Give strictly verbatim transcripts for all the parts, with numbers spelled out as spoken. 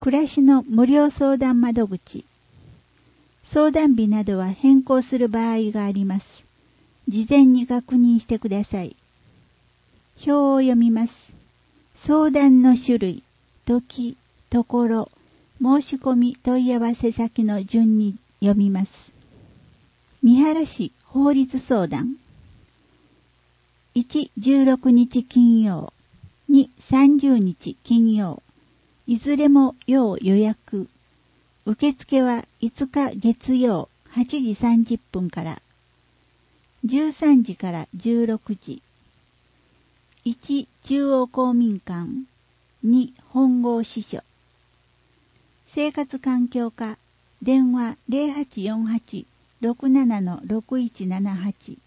暮らしの無料相談窓口。相談日などは変更する場合があります。事前に確認してください。表を読みます。相談の種類、時、ところ、申し込み問い合わせ先の順に読みます。三原市法律相談。いち、じゅうろくにち金曜。に、さんじゅうにち金曜。いずれも要予約。受付はいつか月曜はちじさんじゅっぷんから。じゅうさんじからじゅうろくじ。いち、中央公民館。に、本郷支所。生活環境課。電話 ゼロはちよんはち ろくなな ろくいちななはち。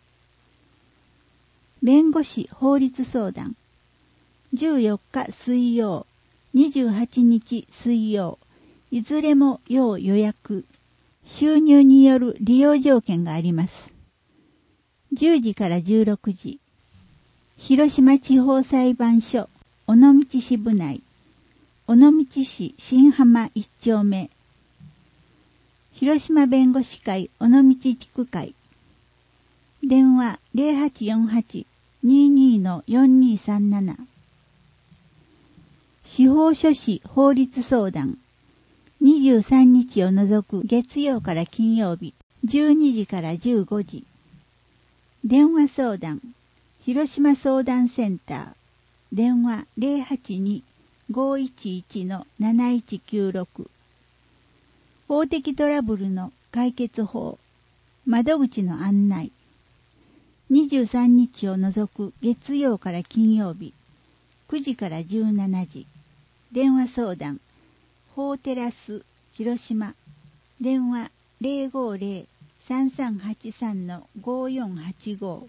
弁護士法律相談。じゅうよっか水曜、にじゅうはちにち水曜、いずれも要予約。収入による利用条件があります。じゅうじからじゅうろくじ。広島地方裁判所尾道支部内。尾道市新浜一丁目。広島弁護士会尾道地区会。電話 ゼロはちよんはち にーにー よんにーさんなな。司法書士法律相談。にじゅうさんにちを除く月曜から金曜日、じゅうにじからじゅうごじ。電話相談。広島相談センター。電話 ゼロはちに ごいちいち なないちきゅうろく。法的トラブルの解決法。窓口の案内。にじゅうさんにちを除く月曜から金曜日、くじからじゅうしちじ。電話相談。法テラス広島。電話 ゼロごゼロ さんさんはちさん ごよんはちご。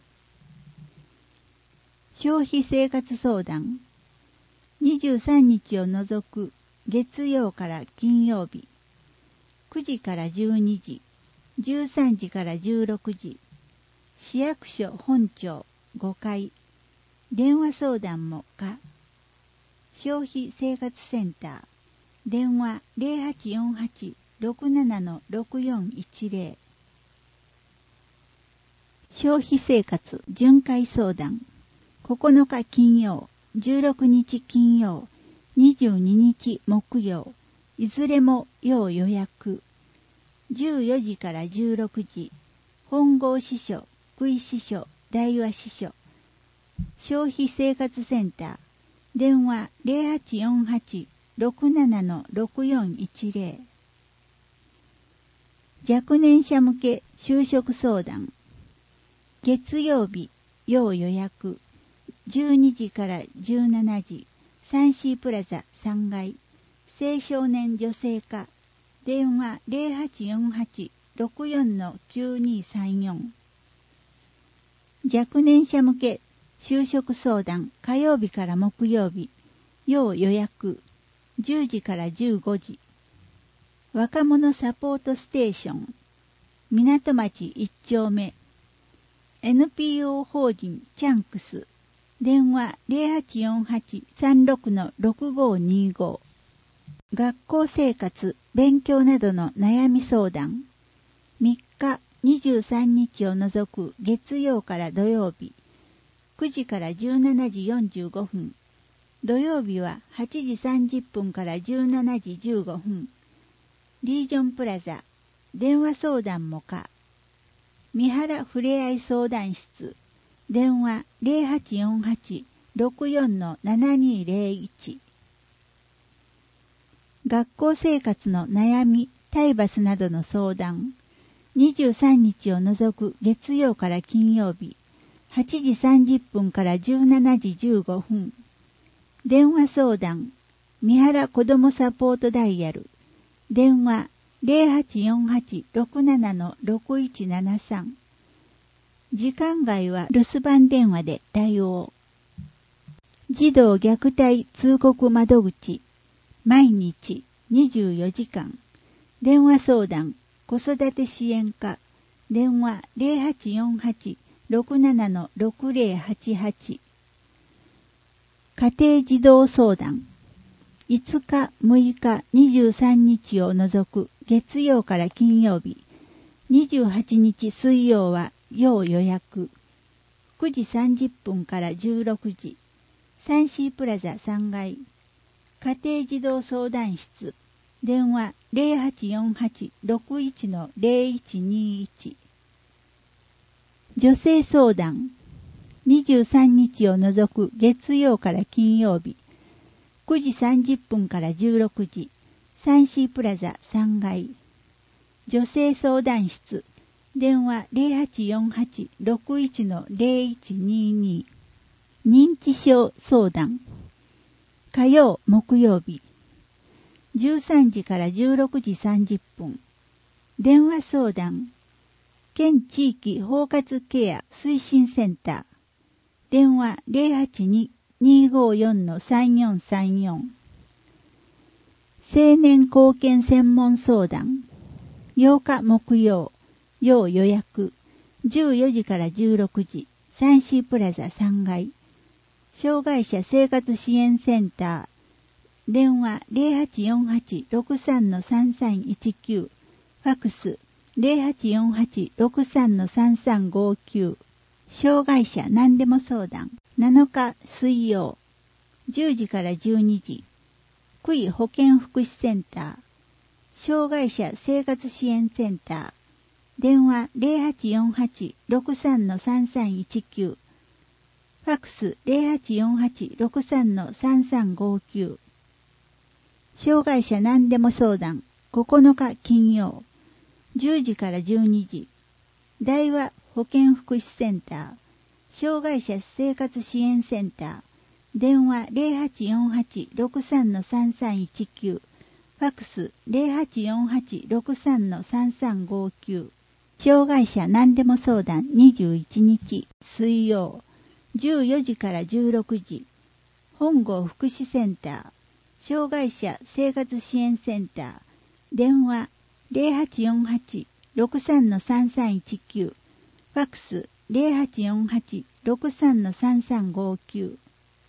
消費生活相談。にじゅうさんにちを除く月曜から金曜日、くじからじゅうにじ、じゅうさんじからじゅうろくじ。市役所本庁ごかい。電話相談も可。消費生活センター。電話 ゼロはちよんはち ろくなな ろくよんいちゼロ。消費生活巡回相談。ここのか金曜、じゅうろくにち金曜、にじゅうににち木曜、いずれも要予約。じゅうよじからじゅうろくじ。本郷支所、福井支所、大和支所。消費生活センター。電話 ゼロはちよんはち ろくなな ろくよんいちゼロ。若年者向け就職相談。月曜日、要予約。じゅうにじからじゅうしちじ。サンシープラザさんがい。青少年女性課。電話 ゼロはちよんはち ろくよん きゅうにさんよん。若年者向け就職相談。火曜日から木曜日。要予約。じゅうじからじゅうごじ。若者サポートステーション。港町いち丁目。エヌピーオー 法人チャンクス。電話 ゼロはちよんはち さんろく ろくごにご。学校生活、勉強などの悩み相談。みっか、にじゅうさんにちを除く月曜から土曜日。くじからじゅうしちじよんじゅうごふん。土曜日ははちじさんじゅっぷんからじゅうしちじじゅうごふん。リージョンプラザ。電話相談も可。三原ふれあい相談室。電話 ゼロはちよんはち ろくよん ななにゼロいち。学校生活の悩み、体罰などの相談。にじゅうさんにちを除く月曜から金曜日。はちじさんじゅっぷんからじゅうしちじじゅうごふん。電話相談。三原子どもサポートダイヤル。電話 ゼロはちよんはち ろくなな ろくいちななさん。時間外は留守番電話で対応。児童虐待通告窓口。毎日にじゅうよじかん。電話相談。子育て支援課。電話 ゼロはちよんはち ろくなな ろくゼロはちはち。家庭児童相談。 いつか、むいか、にじゅうさんにちを除く月曜から金曜日、にじゅうはちにち水曜は要予約。くじさんじゅっぷんからじゅうろくじ、サンシープラザさんがい、家庭児童相談室、電話 ゼロはちよんはち ろくいち の ゼロいちにいち。女性相談、にじゅうさんにちを除く月曜から金曜日、くじさんじゅっぷんからじゅうろくじ、サンシープラザさんがい、女性相談室、電話 ゼロはちよんはち ろくいち の ゼロいちにに。認知症相談、火曜、木曜日、じゅうさんじからじゅうろくじさんじゅっぷん、電話相談、県地域包括ケア推進センター、電話 ゼロはちに にーごーよん の さんよんさんよん。青年貢献専門相談、ようか木曜、要予約、じゅうよじからじゅうろくじ、サンシープラザさんがい、障害者生活支援センター、電話 ゼロはちよんはち ろくさん の さんさんいちきゅう、ファクス ゼロはちよんはち ろくさん の さんさんごきゅう、障害者何でも相談、なのか水曜、じゅうじからじゅうにじ、区医保健福祉センター、障害者生活支援センター、電話 ゼロはちよんはち ろくさん の さんさんいちきゅう、ファクス ゼロはちよんはち ろくさん の さんさんごきゅう。障害者何でも相談、ここのか金曜、じゅうじからじゅうにじ、大和保健福祉センター、障害者生活支援センター、電話 ゼロはちよんはち ろくさん の さんさんいちきゅう、ファクス ゼロはちよんはち ろくさん の さんさんごきゅう。障害者何でも相談にじゅういちにち水曜、じゅうよじからじゅうろくじ、本郷福祉センター、障害者生活支援センター、電話 ゼロはちよんはち ろくさん の さんさんいちきゅう、ファクス ゼロはちよんはち ろくさん の さんさんごきゅう。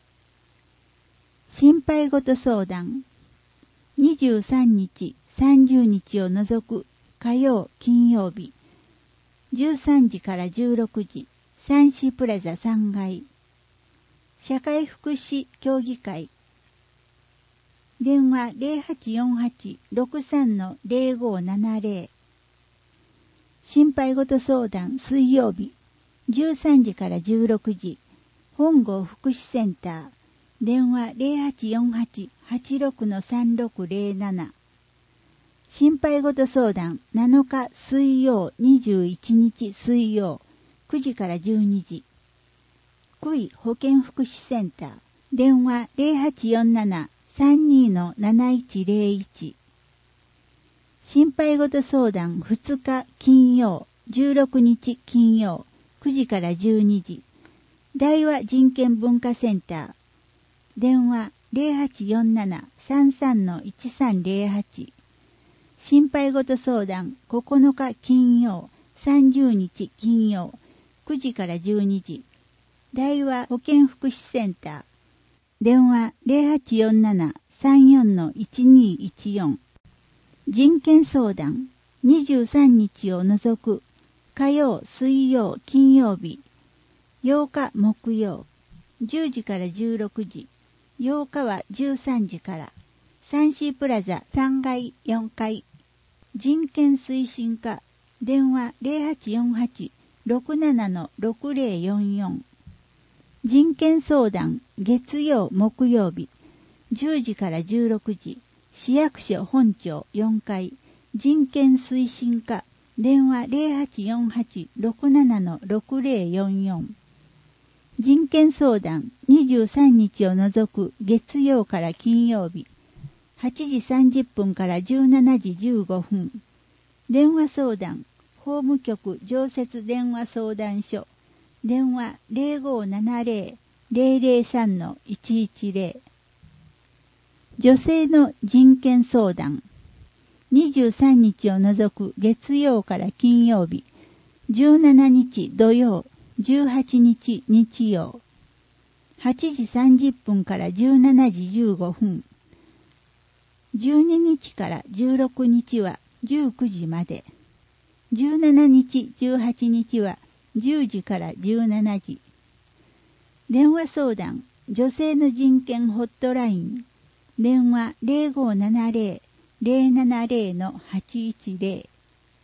心配事相談、にじゅうさんにち、さんじゅうにちを除く火曜、金曜日、じゅうさんじからじゅうろくじ、サンシープラザさんがい、社会福祉協議会、電話 ゼロはちよんはち ろくさん の ゼロごななゼロ。心配事相談水曜日、じゅうさんじからじゅうろくじ、本郷福祉センター、電話 ゼロはちよんはち はちろく の さんろくゼロなな。心配事相談なのか水曜、にじゅういちにち水曜、くじからじゅうにじ、区医保健福祉センター、電話 ゼロはちよんなな さんに の なないちゼロいち。心配事相談ふつか金曜、じゅうろくにち金曜、くじからじゅうにじ、大和人権文化センター、電話 ゼロはちよんなな さんさん の いちさんゼロはち。心配事相談ここのか金曜、さんじゅうにち金曜、くじからじゅうにじ、大和保健福祉センター、電話 ゼロはちよんなな さんよん の いちにいちよん。人権相談にじゅうさんにちを除く火曜、水曜、金曜日、ようか木曜、じゅうじからじゅうろくじ、ようかはじゅうさんじから、サンシープラザさんがいよんかい、人権推進課、電話 ゼロはちよんはち ろくなな の ろくゼロよんよん。人権相談月曜木曜日、じゅうじからじゅうろくじ、市役所本庁よんかい、人権推進課、電話 ゼロはちよんはち ろくなな の ろくゼロよんよん。人権相談にじゅうさんにちを除く月曜から金曜日、はちじさんじゅっぷんからじゅうしちじじゅうごふん。電話相談法務局常設電話相談所、電話 ゼロごななゼロ ゼロゼロさん の いちいちゼロ。女性の人権相談にじゅうさんにちを除く月曜から金曜日、じゅうしちにち土曜、じゅうはちにち日曜、はちじさんじゅっぷんからじゅうしちじじゅうごふん。 じゅうににちからじゅうろくにちはじゅうくじまで。じゅうしちにち、じゅうはちにちはじゅうじからじゅうしちじ。電話相談、女性の人権ホットライン。電話 ゼロごななゼロ ゼロななゼロ はちいちゼロ。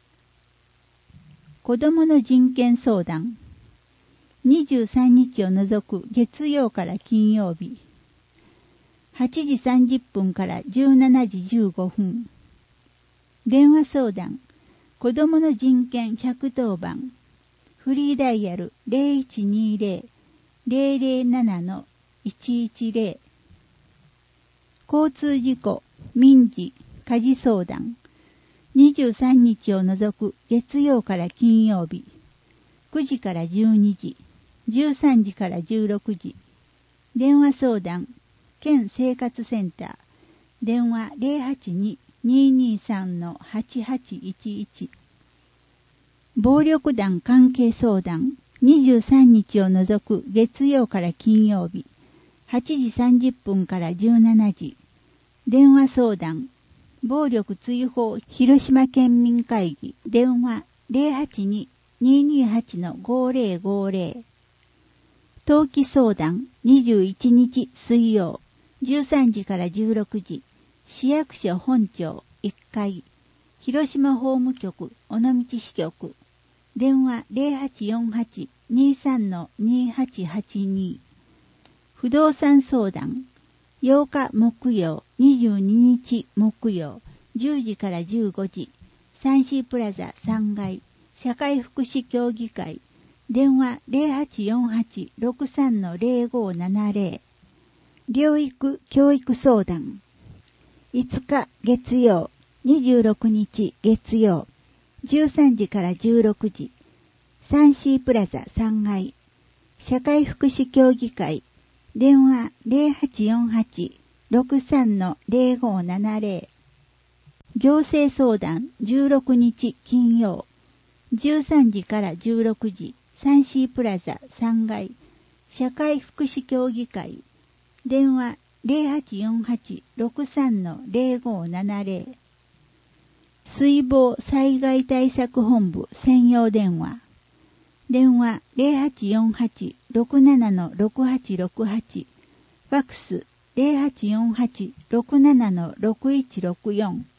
子どもの人権相談。にじゅうさんにちを除く月曜から金曜日。はちじさんじゅっぷんからじゅうしちじじゅうごふん。電話相談、子どもの人権ひゃくとおばん。フリーダイヤル ゼロいちにゼロ ゼロゼロなな いちいちゼロ。交通事故、民事、家事相談。にじゅうさんにちを除く月曜から金曜日。くじからじゅうにじ、じゅうさんじからじゅうろくじ。電話相談、県生活センター。電話 ゼロはちに にーにーさん はちはちいちいち。暴力団関係相談。にじゅうさんにちを除く月曜から金曜日。はちじさんじゅっぷんからじゅうしちじ。電話相談。暴力追放広島県民会議。電話 ゼロはちに にーにーはち ごゼロごゼロ。登記相談。にじゅういちにち水曜。じゅうさんじからじゅうろくじ。市役所本庁いっかい。広島法務局尾道支局。電話 ゼロはちよんはち にーさん にーはちはちに。不動産相談。ようか木曜、にじゅうににち木曜、じゅうじからじゅうごじ。サンシープラザさんがい。社会福祉協議会。電話 ゼロはちよんはち ろくさん ゼロごななゼロ。療育教育相談。いつか月曜、にじゅうろくにち月曜、じゅうさんじからじゅうろくじ。サンシープラザさんがい。社会福祉協議会。電話 ゼロはちよんはち ろくさん ゼロごななゼロ。行政相談じゅうろくにち金曜。じゅうさんじからじゅうろくじ。サンシープラザさんがい。社会福祉協議会。電話 ゼロはちよんはち ろくさん ゼロごななゼロ。水防災害対策本部専用電話。電話 ゼロはちよんはち ろくなな ろくはちろくはち。ファクス ゼロはちよんはち ろくなな ろくいちろくよん。